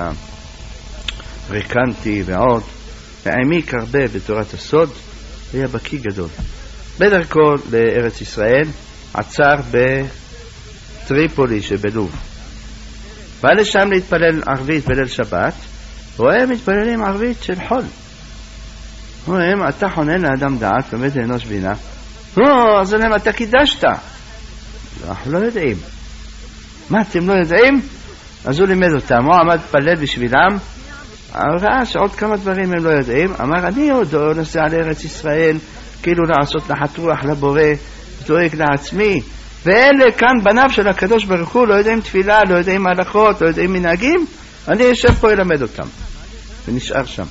הרקנטי ועוד, העמיק הרבה בתורת הסוד, היה בקי גדול. בדרכו לארץ ישראל, עצר בטריפולי שבלוב. בא לשם להתפלל ערבית בליל שבת, והם מתפללים ערבית של חול. אומרים, אתה חונן לאדם דעת, באמת לאנוש בינה. לא, אז להם אתה קידשת. אנחנו לא יודעים. מה, אתם לא יודעים? אז הוא לימד אותם, הוא עמד פלל בשבילם, ראה שעוד כמה דברים הם לא יודעים, אמר, אני עוד נוסע לארץ ישראל, כאילו לעשות נחת רוח לבורא, דואג לעצמי, ואלה כאן בניו של הקדוש ברוך הוא, לא יודעים תפילה, לא יודעים הלכות, לא יודעים מנהגים, אני יושב פה ללמד אותם. ונשאר שם.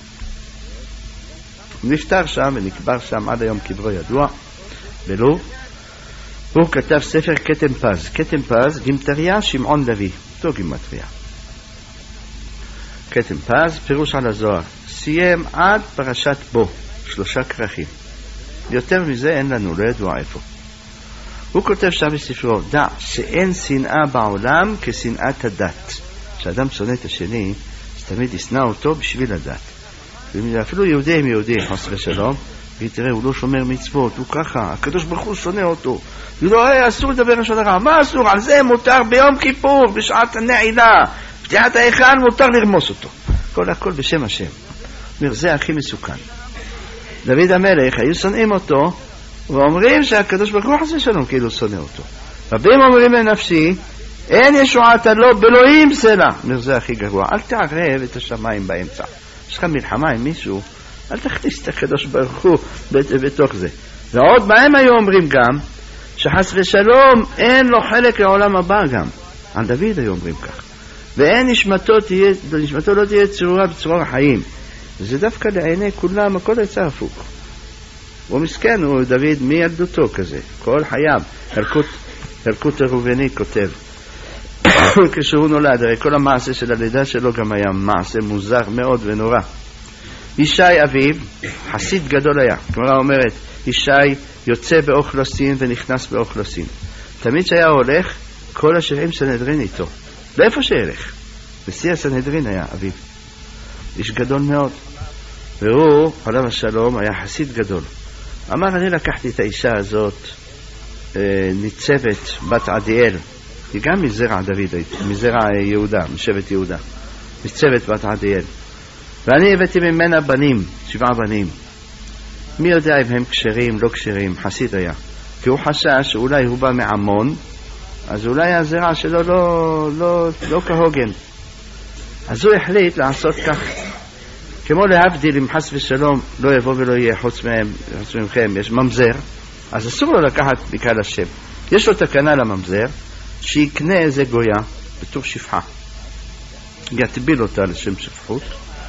נפטר שם ונקבר שם, עד היום קברו ידוע, בלוב. הוא כתב ספר כתם פז. כתם פז, גימטריה שמעון לוי, אותו גימטריה. כתם פז, פירוש על הזוהר. סיים עד פרשת בו, שלושה כרכים. יותר מזה אין לנו, לא ידוע איפה. הוא כותב שם בספרו, דע שאין שנאה בעולם כשנאת הדת. כשאדם שונא את השני, אז תמיד ישנא אותו בשביל הדת. אפילו יהודי עם יהודי, חס ושלום, תראה, הוא לא שומר מצוות, הוא ככה, הקדוש ברוך הוא שונא אותו. הוא לא, היה אסור לדבר לשון הרע. מה אסור? על זה מותר ביום כיפור, בשעת הנעילה, פתיחת ההיכל, מותר לרמוס אותו. כל הכל בשם השם. אומר, זה הכי מסוכן. דוד המלך, היו שונאים אותו, ואומרים שהקדוש ברוך הוא חס ושלום כאילו שונא אותו. רבים אומרים לנפשי, אין ישועת לו באלוהים סלע. אומר, זה הכי גרוע. אל תערב את השמיים באמצע. יש לך מלחמה עם מישהו, אל תכניס את הקדוש ברוך הוא בתוך זה. ועוד בהם היו אומרים גם, שחס ושלום אין לו חלק לעולם הבא גם. על דוד היו אומרים כך. ואין נשמתו, תהיה, נשמתו לא תהיה צרורה בצרור החיים. וזה דווקא לעיני כולם, הכל יצא הפוך. הוא מסכן, הוא דוד מילדותו כזה, כל חייו. הלקוט, הלקוט הרובני כותב, כשהוא נולד, הרי כל המעשה של הלידה שלו גם היה מעשה מוזר מאוד ונורא. ישי אביו, חסיד גדול היה. כלומר אומרת, ישי יוצא באוכלוסין ונכנס באוכלוסין. תמיד שהיה הולך, כל השירים סנהדרין איתו. לאיפה שילך? בשיא הסנהדרין היה אביו. איש גדול מאוד. והוא, עליו השלום, היה חסיד גדול. אמר, אני לקחתי את האישה הזאת, ניצבת בת עדיאל, היא גם מזרע דוד, מזרע יהודה, משבט יהודה. ניצבת בת עדיאל. ואני הבאתי ממנה בנים, שבעה בנים. מי יודע אם הם כשרים, לא כשרים, חסיד היה. כי הוא חשש שאולי הוא בא מעמון, אז אולי הזרע שלו לא, לא, לא כהוגן. אז הוא החליט לעשות כך. כמו להבדיל אם חס ושלום לא יבוא ולא יהיה חוץ מהם, חוץ ממכם, יש ממזר, אז אסור לו לקחת בקהל השם. יש לו תקנה לממזר, שיקנה איזה גויה בתור שפחה. יטביל אותה לשם שפחות,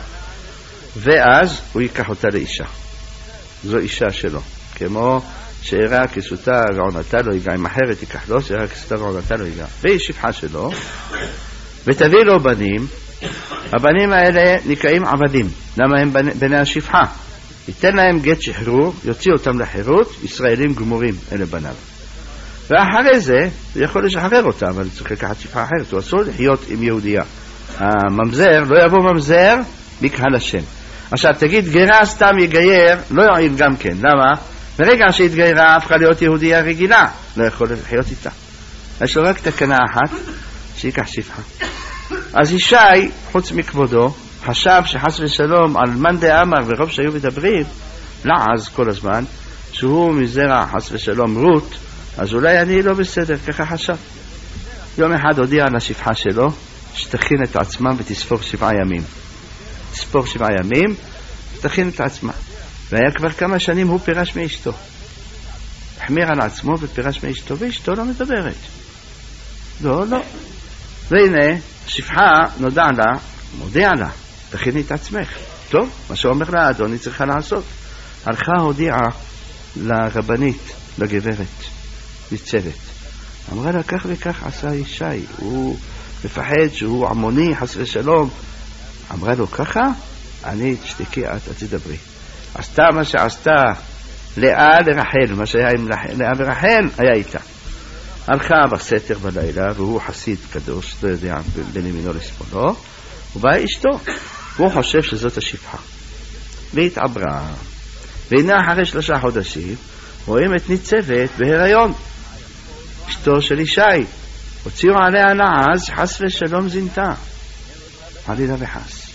ואז הוא ייקח אותה לאישה. זו אישה שלו. כמו שאירה כסותה ועונתה לא ייגע, אם אחרת ייקח לו, שאירה כסותה ועונתה לא ייגע. והיא שפחה שלו, ותביא לו בנים, הבנים האלה נקראים עבדים. למה הם בני השפחה? ייתן להם גט שחרור, יוציא אותם לחירות, ישראלים גמורים, אלה בניו. ואחרי זה, הוא יכול לשחרר אותם, אבל צריך לקחת שפחה אחרת, הוא אסור לחיות עם יהודייה. הממזר, לא יבוא ממזר מקהל השם. עכשיו, תגיד, גרה סתם יגייר, לא יועיל גם כן. למה? ברגע שהתגיירה, הפכה להיות יהודייה רגילה, לא יכול לחיות איתה. יש לו רק תקנה אחת, שיקח שפחה. אז ישי, חוץ מכבודו, חשב שחס ושלום על מאן דאמר ורוב שהיו מדברים, לעז כל הזמן, שהוא מזרע חס ושלום רות, אז אולי אני לא בסדר, ככה חשב. יום אחד הודיע על השפחה שלו, שתכין את עצמה ותספור שבעה ימים. תספור שבעה ימים, תכין את עצמה. והיה כבר כמה שנים הוא פירש מאשתו. החמיר על עצמו ופירש מאשתו, ואשתו לא מדברת. לא, לא. והנה, השפחה נודע לה, מודיע לה, תכיני את עצמך. טוב, מה שאומר לה, אדוני צריכה לעשות. הלכה הודיעה לרבנית, לגברת, בצוות. אמרה לה, כך וכך עשה ישי, הוא מפחד שהוא עמוני, חס ושלום. אמרה לו, ככה? אני תשתקי, את תדברי. עשתה מה שעשתה לאה לרחל, מה שהיה עם לאה ורחל, היה איתה. הלכה בסתר בלילה, והוא חסיד קדוש, לא יודע בין ימינו לשמאלו, ובאה אשתו, והוא חושב שזאת השפחה. והתעברה. והנה אחרי שלושה חודשים, רואים את ניצבת בהיריון. אשתו של ישי. הוציאו עליה לעז, חס ושלום זינתה. חלילה וחס.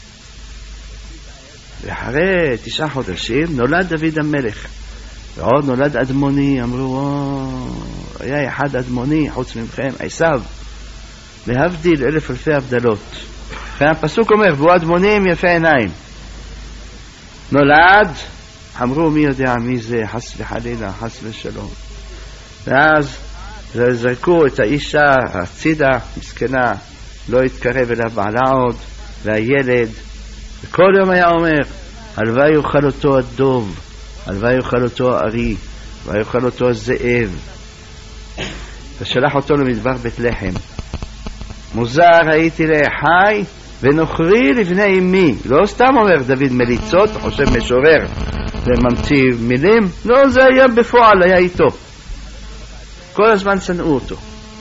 ואחרי תשעה חודשים נולד דוד המלך. ועוד נולד אדמוני, אמרו, היה אחד אדמוני חוץ ממכם, עשיו. להבדיל אלף אלפי הבדלות. והפסוק אומר, והוא אדמונים יפה עיניים. נולד, אמרו, מי יודע מי זה, חס וחלילה, חס ושלום. ואז זרקו את האישה הצידה, מסכנה, לא התקרב אליו בעלה עוד, והילד, וכל יום היה אומר, הלוואי יאכל אותו הדוב, הלוואי יאכל אותו הארי, הלוואי יאכל אותו הזאב. ושלח אותו למדבר בית לחם. מוזר הייתי לאחי ונוכרי לבני אמי. לא סתם אומר דוד מליצות, חושב משורר וממציא מילים, לא, זה היה בפועל, היה איתו. כל הזמן שנאו אותו.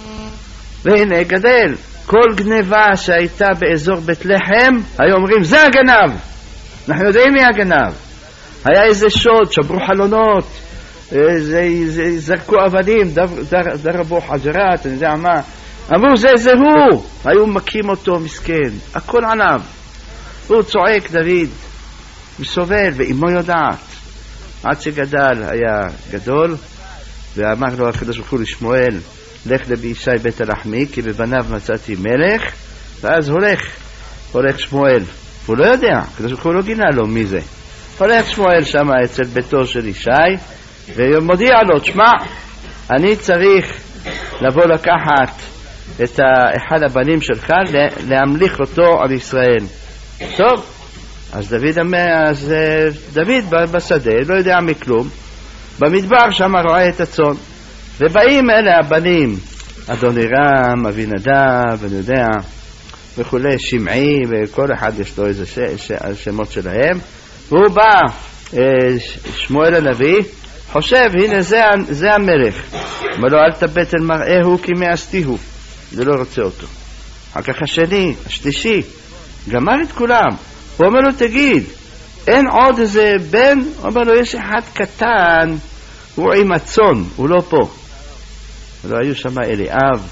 והנה גדל, כל גניבה שהייתה באזור בית לחם, היו אומרים, זה הגנב. אנחנו יודעים מי הגנב. היה איזה שוד, שברו חלונות, זה, זה, זרקו אבנים, דר, דר, דרבו חג'רת, אני יודע מה. אמרו, זה זה הוא. היו מכים אותו מסכן, הכל עליו. הוא צועק דוד, מסובל, ואימו יודעת. עד שגדל היה גדול, ואמר לו הקדוש ברוך הוא לשמואל, לך לבישי בית הלחמי, כי בבניו מצאתי מלך, ואז הולך, הולך שמואל. הוא לא יודע, הקדוש ברוך הוא לא גילה לו מי זה. הולך שמואל שם אצל ביתו של ישי, ומודיע לו, תשמע, אני צריך לבוא לקחת את אחד הבנים שלך, להמליך אותו על ישראל. טוב, אז דוד, אז דוד בשדה, לא יודע מכלום, במדבר שם רואה את הצאן, ובאים אלה הבנים, אדוני רם, אבינדב, אני יודע, וכולי, שמעי, וכל אחד יש לו איזה ש... ש... שמות שלהם, והוא בא, שמואל הנביא, חושב, הנה זה, זה המלך, אומר לו, אל תבט אל מראהו כי מאסתיהו, זה לא רוצה אותו. אחר כך השני, השלישי, גמר את כולם, הוא אומר לו, תגיד, אין עוד איזה בן? הוא אומר לו, יש אחד קטן, הוא עם הצאן, הוא לא פה. ולא היו שם אליאב,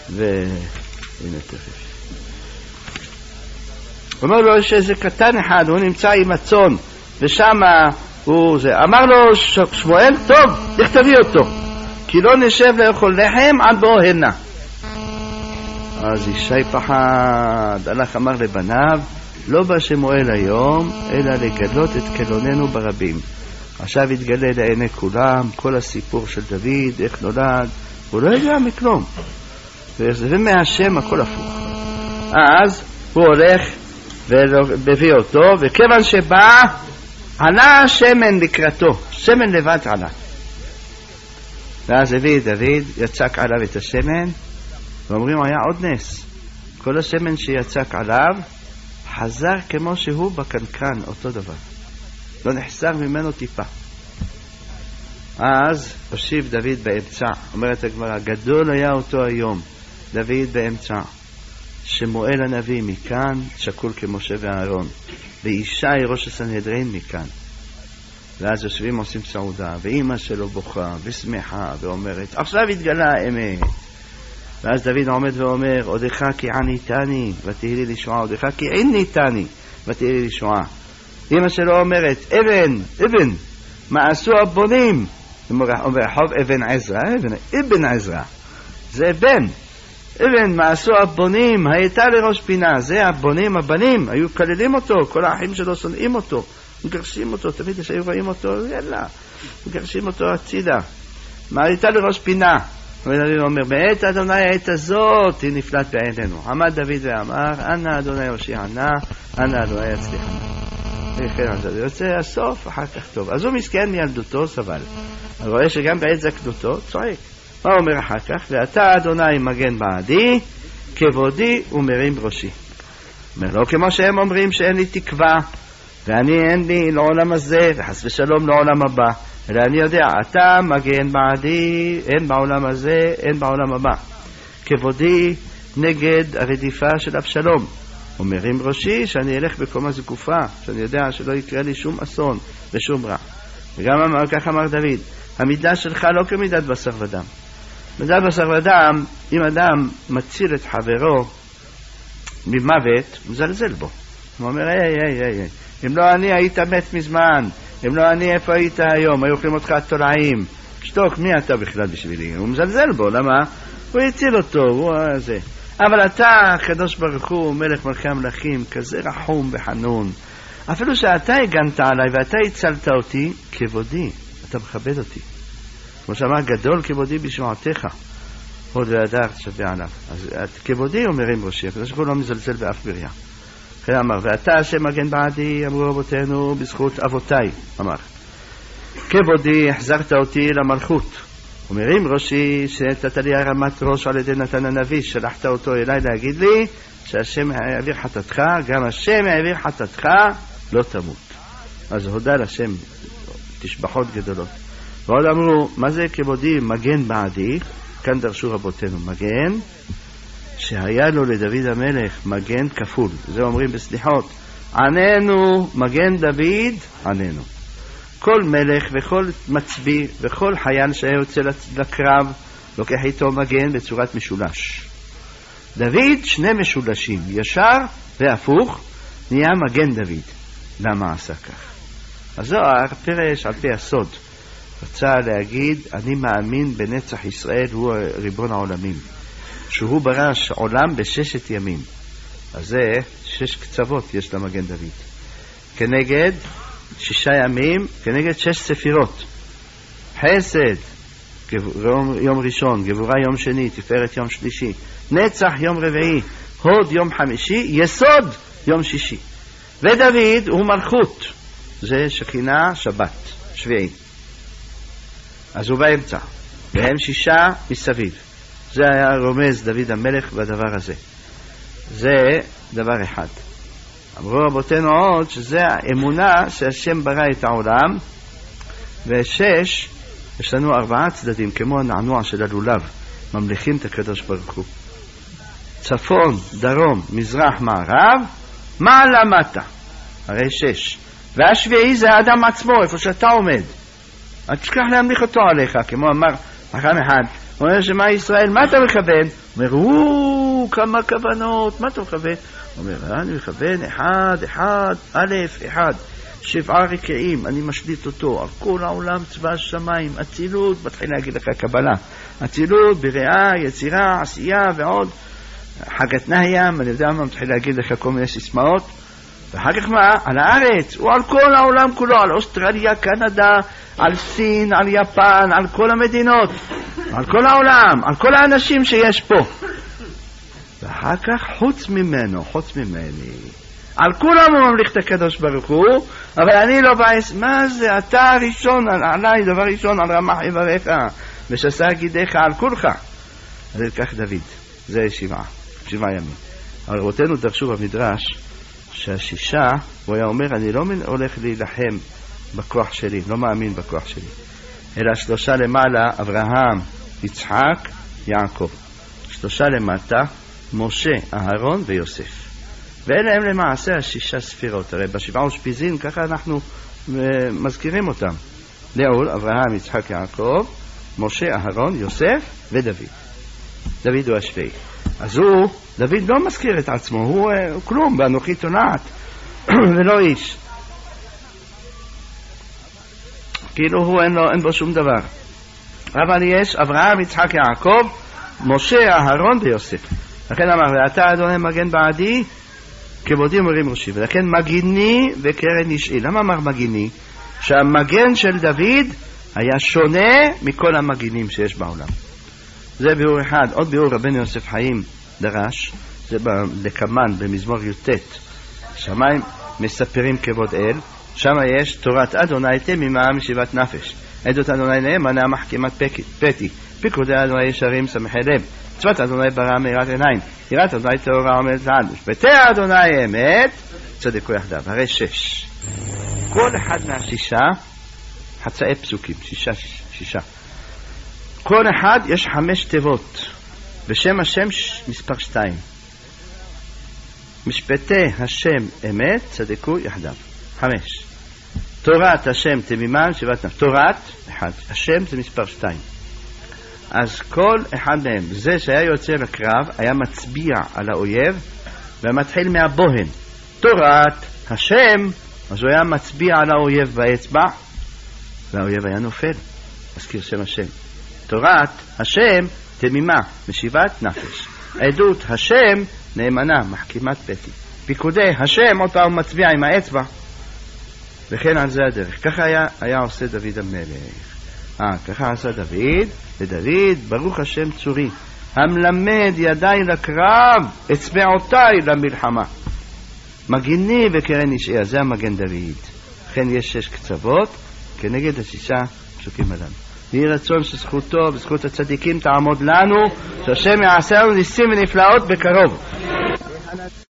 והנה תכף. הוא אומר לו, יש איזה קטן אחד, הוא נמצא עם הצאן, ושם הוא זה. אמר לו שמואל, טוב, תכתבי אותו, כי לא נשב לאכול לחם עד בואו הנה. אז ישי פחד, הלך אמר לבניו, לא בא שמואל היום, אלא לגלות את קלוננו ברבים. עכשיו התגלה לעיני כולם, כל הסיפור של דוד, איך נולד, הוא לא יודע מכלום. ומהשם הכל הפוך. אז הוא הולך ובביא אותו, וכיוון שבא, עלה שמן לקראתו, שמן לבד עלה. ואז הביא דוד, יצק עליו את השמן, ואומרים, היה עוד נס. כל השמן שיצק עליו, חזר כמו שהוא בקנקן, אותו דבר. לא נחסר ממנו טיפה. אז הושיב דוד באמצע, אומרת הגמרא, גדול היה אותו היום, דוד באמצע, שמואל הנביא מכאן, שקול כמשה ואהרון, וישי ראש הסנהדרין מכאן. ואז יושבים עושים סעודה, ואימא שלו בוכה ושמחה ואומרת, עכשיו התגלה האמת. ואז דוד עומד ואומר, עודך כי עניתני ותהי לי לישועה, עודך כי עניתני ותהי לי לישועה. אימא שלו אומרת, אבן, אבן, מה עשו הבונים? אומר חוב אבן עזרא, אבן, אבן עזרא, זה בן. אבן, מה עשו הבונים? הייתה לראש פינה. זה הבונים, הבנים, היו כללים אותו, כל האחים שלו שונאים אותו, מגרשים אותו, תמיד שהיו רואים אותו, יאללה, מגרשים אותו הצידה. מה הייתה לראש פינה? ודוד אומר, בעת אדוני העת הזאת היא נפלט בעינינו. עמד דוד ואמר, אנא אדוני הושיענה, אנא אדוני יצליחנה. וכן, זה יוצא הסוף, אחר כך טוב. אז הוא מסכן מילדותו סבל. הוא רואה שגם בעת זקנותו צועק. מה אומר אחר כך? ואתה אדוני מגן בעדי, כבודי ומרים ראשי. אומר לו, כמו שהם אומרים שאין לי תקווה, ואני אין לי לעולם הזה, וחס ושלום לעולם הבא. אלא אני יודע, אתה מגן בעדי, אין בעולם הזה, אין בעולם הבא. כבודי נגד הרדיפה של אבשלום. ומרים ראשי שאני אלך בקומה זקופה, שאני יודע שלא יקרה לי שום אסון ושום רע. וגם אמר, כך אמר דוד, המידה שלך לא כמידת בשר ודם. מידת בשר ודם, אם אדם מציל את חברו ממוות, מזלזל בו. הוא אומר, היי, היי, היי, היי. אם לא אני היית מת מזמן, אם לא אני איפה היית היום, היו אוכלים אותך תולעים. שתוק, מי אתה בכלל בשבילי? הוא מזלזל בו, למה? הוא הציל אותו, הוא זה. אבל אתה, הקדוש ברוך הוא, מלך מלכי המלכים, כזה רחום וחנון. אפילו שאתה הגנת עליי ואתה הצלת אותי, כבודי, אתה מכבד אותי. כמו שאמר, גדול כבודי בשמועתך. עוד והדר שווה עליו. אז כבודי אומרים ראשי, הקדוש ברוך הוא לא מזלזל באף בריה. כן אמר, ואתה השם מגן בעדי, אמרו רבותינו, בזכות אבותיי, אמר. כבודי, החזרת אותי למלכות. אומרים ראשי, שנתת לי הרמת ראש על ידי נתן הנביא, שלחת אותו אליי להגיד לי, שהשם העביר חטאתך, גם השם העביר חטאתך, לא תמות. אז הודה לשם, תשבחות גדולות. ועוד אמרו, מה זה כבודי מגן בעדי? כאן דרשו רבותינו, מגן, שהיה לו לדוד המלך מגן כפול. זה אומרים בסליחות, עננו מגן דוד, עננו. כל מלך וכל מצביא וכל חייל שהיה יוצא לקרב לוקח איתו מגן בצורת משולש. דוד שני משולשים, ישר והפוך, נהיה מגן דוד. למה עשה כך? הזוהר פרש על פי הסוד רצה להגיד, אני מאמין בנצח ישראל, הוא ריבון העולמים, שהוא ברש עולם בששת ימים. אז זה שש קצוות יש למגן דוד, כנגד שישה ימים, כנגד שש ספירות. חסד יום, יום ראשון, גבורה יום שני, תפארת יום שלישי, נצח יום רביעי, הוד יום חמישי, יסוד יום שישי. ודוד הוא מלכות, זה שכינה שבת שביעי. אז הוא באמצע, והם שישה מסביב. זה היה רומז דוד המלך בדבר הזה. זה דבר אחד. אמרו רבותינו עוד שזה האמונה שהשם ברא את העולם. ושש, יש לנו ארבעה צדדים, כמו הנענוע של הלולב, ממליכים את הקדוש ברוך הוא. צפון, דרום, מזרח, מערב, מעלה מטה. הרי שש. והשביעי זה האדם עצמו, איפה שאתה עומד. אל תשכח להמליך אותו עליך, כמו אמר חכם אחד. הוא אומר, שמה ישראל, מה אתה מכוון? הוא אומר, וואו, כמה כוונות, מה אתה מכוון? הוא אומר, אני מכוון אחד, אחד, א', אחד, שבעה רקעים, אני משליט אותו על כל העולם, צבא השמיים, אצילות, מתחיל להגיד לך קבלה, אצילות, בריאה, יצירה, עשייה ועוד, חגת נהיים, אני יודע מה, מתחיל להגיד לך כל מיני סיסמאות, ואחר כך מה? על הארץ, או על כל העולם כולו, על אוסטרליה, קנדה, על סין, על יפן, על כל המדינות, על כל העולם, על כל האנשים שיש פה. ואחר כך חוץ ממנו, חוץ ממני, על כולם הוא ממליך את הקדוש ברוך הוא, אבל אני לא בעס, מה זה? אתה הראשון, עליי דבר ראשון, על רמח יברך, ושסה גידיך על כולך. אז זה כך דוד, זה שבעה, שבעה ימים. אבל רבותינו דרשו במדרש, שהשישה, הוא היה אומר, אני לא הולך להילחם בכוח שלי, לא מאמין בכוח שלי. אלא שלושה למעלה, אברהם, יצחק, יעקב. שלושה למטה, משה, אהרון ויוסף. ואלה הם למעשה השישה ספירות. הרי בשבעה ושפיזין, ככה אנחנו uh, מזכירים אותם. לעול, אברהם, יצחק, יעקב, משה, אהרון, יוסף ודוד. דוד הוא השביעי. אז הוא, דוד לא מזכיר את עצמו, הוא, uh, הוא כלום, באנוכי תולעת, ולא איש. כאילו הוא אין, לו, אין בו שום דבר. אבל יש אברהם, יצחק, יעקב, משה, אהרון ויוסף. לכן אמר, ואתה אדוני מגן בעדי, כבודי ומרים ראשי. ולכן מגיני וקרן אישי. למה אמר מגיני? שהמגן של דוד היה שונה מכל המגינים שיש בעולם. זה ביאור אחד. עוד ביאור רבנו יוסף חיים דרש, זה בקמן במזמור י"ט. שמיים מספרים כבוד אל, שם יש תורת אדוני תמימה משיבת נפש. עדות אדוני נאמנה מחכימת פתי. פיקודי אדוני ישרים שמחי לב. מצוות אדוני ברא מאירת עיניים. יראת אדוני טהורה עומדת לעד. משפטי אדוני אמת, צדקו יחדיו. הרי שש. כל אחד מהשישה, חצאי פסוקים, שישה, שישה. כל אחד יש חמש תיבות. בשם השם מספר שתיים. משפטי השם אמת, צדקו יחדיו. חמש. תורת השם תמימה, משיבת נפש. תורת, אחד. השם זה מספר שתיים. אז כל אחד מהם, זה שהיה יוצא לקרב, היה מצביע על האויב, ומתחיל מהבוהן. תורת השם, אז הוא היה מצביע על האויב באצבע, והאויב היה נופל. מזכיר שם השם. תורת השם תמימה, משיבת נפש. עדות השם נאמנה, מחכימת פתי. פיקודי השם, עוד פעם מצביע עם האצבע, וכן על זה הדרך. ככה היה, היה עושה דוד המלך. אה, ככה עשה דוד, ודוד, ברוך השם צורי, המלמד ידיי לקרב, אצבעותיי למלחמה. מגיני וקרן אישי, זה המגן דוד. לכן יש שש קצוות, כנגד השישה פסוקים הללו. יהי רצון שזכותו וזכות הצדיקים תעמוד לנו, שהשם יעשה לנו ניסים ונפלאות בקרוב.